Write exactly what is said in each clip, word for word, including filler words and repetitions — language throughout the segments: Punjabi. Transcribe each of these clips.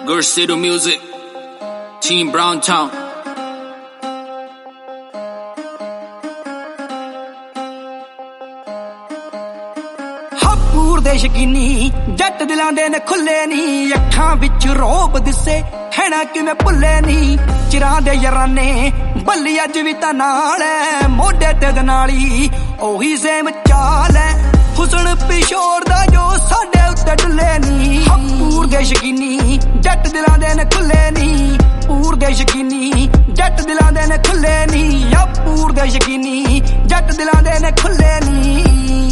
Good City Music, Team Brown Town. ਹਪੂਰ ਦੇ ਸ਼ਕੀਨੀ ਜੱਟ ਦਿਲਾਂ ਦੇ ਨੇ ਖੁੱਲੇ ਨੀ, ਅੱਖਾਂ ਵਿੱਚ ਰੋਬ ਦਿਸੇ ਹੈਣਾ ਕਿਵੇਂ ਭੁੱਲੇ ਨੀ। ਚਿਰਾਂ ਦੇ ਯਾਰਾਨੇ ਬੱਲੀ ਅੱਜ ਵੀ ਤਾਂ ਨਾਲ ਐ, ਮੋਢੇ ਤੇ ਗਨਾਲੀ ਉਹੀ ਸੇਮ ਚਾਲ ਐ। ਹੁਸਨ ਪਿਸ਼ੋਰ ਦਾ ਜੋ ਸਾਡੇ ਉੱਤੇ ਡੁੱਲੇ ਨੀ। ਹਪੂਰ ਦੇ ਸ਼ਕੀਨੀ ਜੱਟ ਦਿਲਾਂ ਦੇ ਨੇ ਖੁੱਲੇ ਨੀ, ਪੂਰ ਦੇ ਸ਼ਕੀਨੀ ਜੱਟ ਦਿਲਾਂ ਦੇ ਨੇ ਖੁੱਲੇ ਨੀ। ਹਪੂਰ ਦੇ ਸ਼ਕੀਨੀ ਜੱਟ ਦਿਲਾਂ ਦੇ ਨੇ ਖੁੱਲੇ ਨੀ।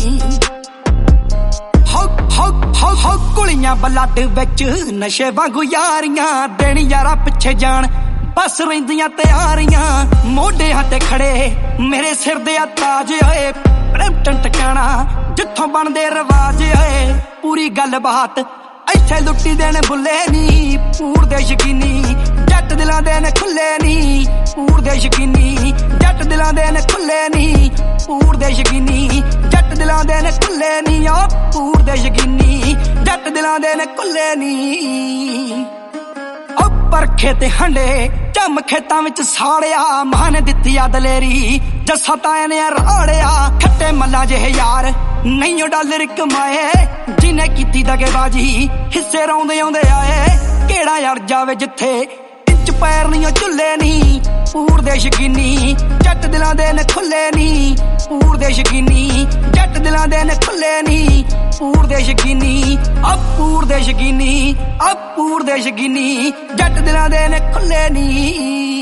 ਕੁਲੀਆਂ ਬਲੱਡ ਵਿੱਚ ਨਸ਼ੇ ਵਾਂਗੂ ਯਾਰੀਆਂ, ਦਿਨ ਯਾਰਾ ਪਿੱਛੇ ਜਾਣ ਬਸ ਰਹਿੰਦੀਆਂ ਤਿਆਰੀਆਂ। ਮੋਢਿਆਂ ਤੇ ਖੜੇ ਮੇਰੇ ਸਿਰ ਦੇ ਆ ਤਾਜ ਓਏ, ਪ੍ਰੇਮਟਨ ਟਿਕਾਣਾ ਜਿੱਥੋਂ ਬਣਦੇ ਰਿਵਾਜ ਓਏ। ਪੂਰੀ ਗੱਲ ਬਾਤ ਇੱਥੇ ਲੁੱਟੀ ਦੇਣ ਬੁੱਲੇ ਨੀ, ਪੂਰ ਦੇ ਸ਼ਕੀਨੀ ਜੱਟ ਦਿਲਾਂ ਦੇ ਨੇ ਖੁੱਲੇ ਨੀ। ਪੂਰ ਦੇ ਸ਼ਕੀਨੀ ਜੱਟ ਦਿਲਾਂ ਦੇ ਨੇ ਖੁੱਲੇ ਨੀ। ਪੂਰ ਦੇ ਸ਼ਕੀਨੀ ਜੱਟ ਦਿਲਾਂ ਦੇ ਨੇ ਖੁੱਲੇ ਨੀ। ਆ ਪੂਰ ਦੇ ਸ਼ਕੀਨੀ ਜੱਟ ਦਿਲਾਂ ਦੇ ਨੇ ਖੁੱਲੇ ਨੀ। ਉਹ ਪਰਖੇ ਤੇ ਹੰਡੇ ਚੰਮ ਖੇਤਾਂ ਵਿੱਚ ਸਾੜਿਆ, ਮਾਂ ਨੇ ਦਿੱਤੀ ਆ ਦਲੇਰੀ ਜੱਸਾ ਤਾਇਆ ਨੇ ਰਾੜਿਆ। ਖੱਟੇ ਮੱਲਾ ਜਿਹੇ ਯਾਰ ਨਹੀਂ ਉਹ ਡਾਲਰ ਕਮਾਏ, ਜਿਹਨੇ ਕੀਤੀ ਦਗੇਬਾਜੀ ਹਿੱਸੇ ਰੌਂਦੇ ਆਉਂਦੇ ਆਏ। ਕਿਹੜਾ ਅੜ ਜਾਵੇ ਜਿੱਥੇ ਇੰਚ ਪੈਰ ਨਹੀਂ ਉਹ ਝੁੱਲੇ ਨੀ। ਪੂਰ ਦੇ ਸ਼ਕੀਨੀ ਜੱਟ ਦਿਲਾਂ ਦੇ ਨੇ ਖੁੱਲੇ ਨੀ। ਪੂਰ ਦੇ ਸ਼ਕੀਨੀ ਜੱਟ ਦਿਲਾਂ ਦੇ ਨੇ ਖੁੱਲੇ ਨੀ। ਪੂਰ ਦੇ ਸ਼ਕੀਨੀ ਆ ਪੂਰ ਦੇ ਸ਼ਕੀਨੀ ਆ ਪੂਰ ਦੇ ਸ਼ਕੀਨੀ ਜੱਟ ਦਿਲਾਂ ਦੇ ਨੇ ਖੁੱਲੇ ਨੀ।